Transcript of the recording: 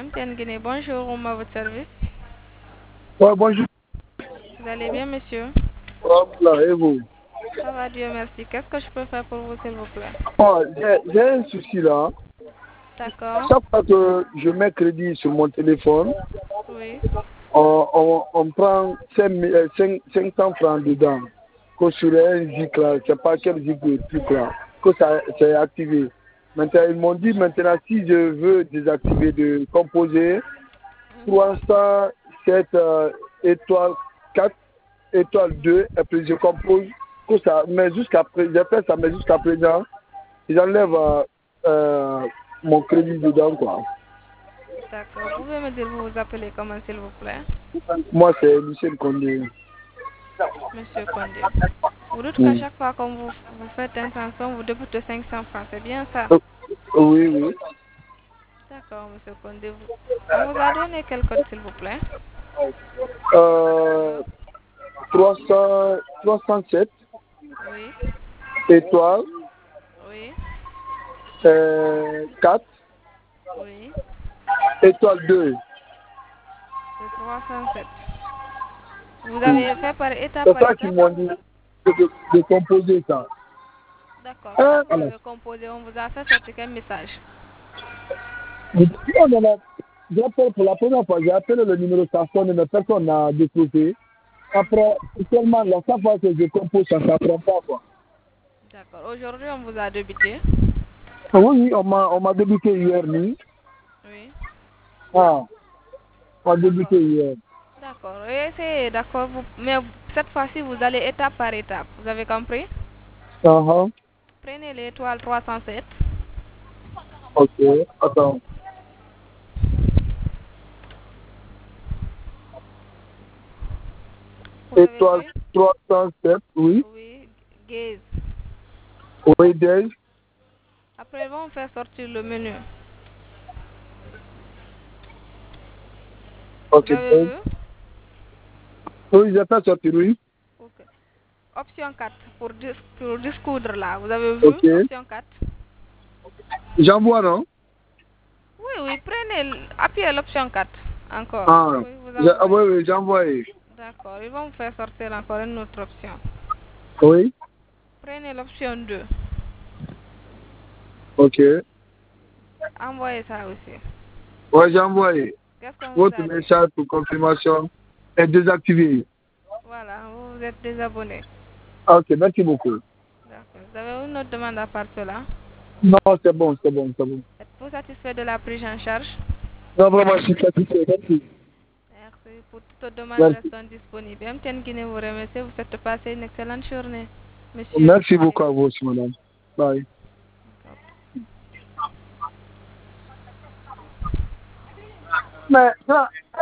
MTN Guinée, bonjour, on m'a votre service. Ouais, bonjour. Vous allez bien, monsieur? Là, et vous? Ça va, Dieu merci. Qu'est-ce que je peux faire pour vous, s'il vous plaît? Oh, j'ai un souci là. D'accord. Chaque fois que je mets crédit sur mon téléphone, Oui. on prend 500 francs dedans. Que sur un zik là, je sais pas quel zik le truc là, que ça c'est activé. Maintenant, ils m'ont dit maintenant si je veux désactiver de composer 307 étoile 4 étoile 2 et puis je compose que ça, mais jusqu'à présent, j'ai fait ça, mais jusqu'à présent, j'enlève mon crédit dedans quoi. D'accord. Vous pouvez me dire, vous vous appelez comment, s'il vous plaît? Moi c'est Lucien Condé. Monsieur Condé. Vous dites qu'à Mm. chaque fois que vous faites une chanson, vous débutez 500 francs, c'est bien ça? Oui, oui. D'accord, monsieur Condé. On vous a donné quel code, s'il vous plaît? 307 Oui. étoiles Oui. 4 Oui. étoile 2. C'est 307. Vous Mm. avez fait C'est par ça qu'ils étape? m'ont dit de composer ça. D'accord. Quand Hein? vous Alors, avez composé, on vous a fait sortir quel message? non, non, non. J'appelle pour la première fois, j'ai appelé le numéro ça sonne, mais personne n'a décroché. Après, seulement la chaque fois que je compose, ça ne prend pas quoi. D'accord. Aujourd'hui, on vous a débuté. Oui, on m'a débuté hier nuit. Oui. Ah, on m'a D'accord. débuté hier. D'accord. Et c'est d'accord. Mais cette fois-ci, vous allez étape par étape. Vous avez compris? Uh-huh. Prenez l'étoile 307. Ok, attends. Vous avez Étoile vu? 307, oui. Oui. Gaze. Oui, Dave. Après, ils vont faire sortir le menu. Vous Ok, avez Dave. vu? Oui, j'ai fait sortir, oui. Ok. Option 4 pour discoudre là. Vous avez vu? Ok. Option 4. J'envoie, non? Oui, oui. Appuyez l'option 4. Encore. Ah, Oui, vous envoyez. oui, oui, j'ai envoyé. D'accord. Ils vont vous faire sortir encore une autre option. Oui. Prenez l'option 2. Ok. Envoyez ça aussi. Oui, j'ai envoyé. Qu'est-ce qu'on vous Votre a dit? message pour confirmation est désactivé. Voilà, vous vous êtes désabonné. Ok, merci beaucoup. D'accord. Vous avez une autre demande à part cela? Non, c'est bon, c'est bon, c'est bon. Êtes-vous satisfait de la prise en charge? Non, vraiment, je suis satisfait. Merci. Merci. Pour toute demande, Merci. restons disponibles. MTN Guinée vous remercie. Vous faites passer une excellente journée, monsieur Merci Condé. beaucoup à vous aussi, madame. Bye. Mais,